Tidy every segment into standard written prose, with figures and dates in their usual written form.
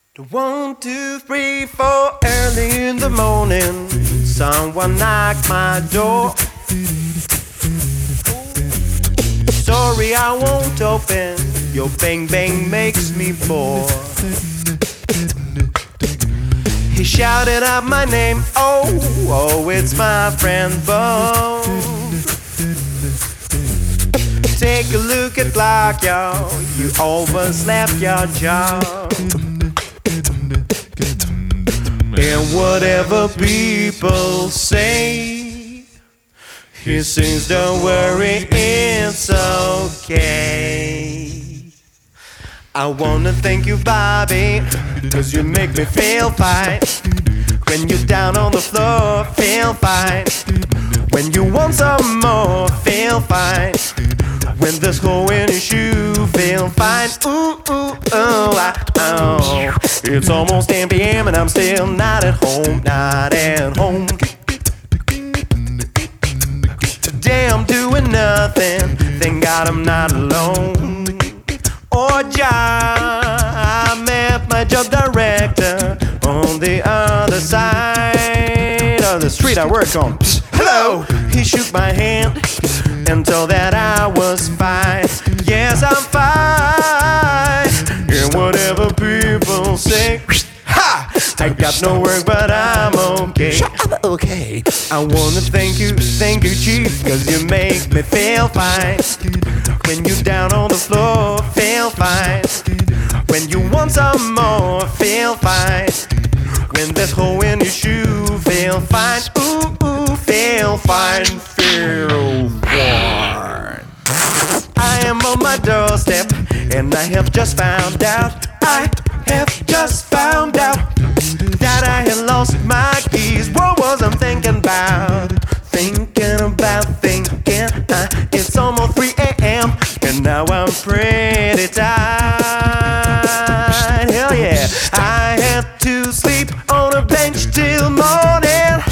The 1, 2, 3, 4, early in the morning, someone knocked my door. Sorry, I won't open. Your bang bang makes me bored. He shouted out my name. Oh, it's my friend Bo. Take a look at clock, y'all. You overslept your job. And whatever people say, he sings, don't worry, it's okay. I wanna thank you, Bobby, 'cause you make me feel fine. When you're down on the floor, feel fine. When you want some more, feel fine. When there's hole in your shoe, feel fine. Ooh, ooh, oh, oh. It's almost 10 p.m. and I'm still not at home, not at home. Today I'm doing nothing, thank God I'm not alone. Oh, I met my job director on the other side of the street I work on. Hello! He shook my hand and told that I was fine. Yes, I'm fine. And whatever people say, ha! I got no work, but I'm okay. I'm okay. I wanna thank you, Chief, 'cause you make me feel fine. When you're down on the floor, feel fine. When you want some more, feel fine. When there's hole in your shoe, feel fine. Ooh, ooh, feel fine, feel fine. I am on my doorstep, and I have just found out. That I had lost my keys. What was I thinking about? It's almost 3 a.m. and now I'm pretty tired. Hell yeah, I had to sleep on a bench till morning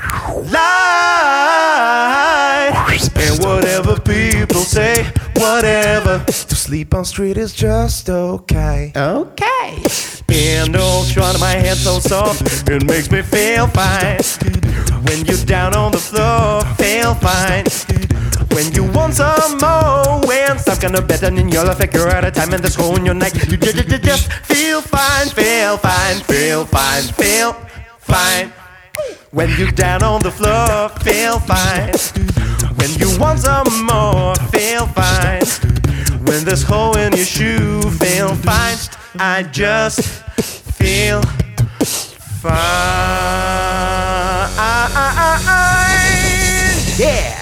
light. And whatever people say, whatever, to sleep on street is just okay. Okay. And oh, trying my head so soft, it makes me feel fine. When you're down on the floor, feel fine. When you want some more, when stuck on a bed and in your figure out a time and there's hole in your neck, you just feel fine, feel fine, feel fine, feel fine. When you're down on the floor, feel fine. When you want some more, feel fine. When there's hole in your shoe, feel fine. I just feel fine. Yeah.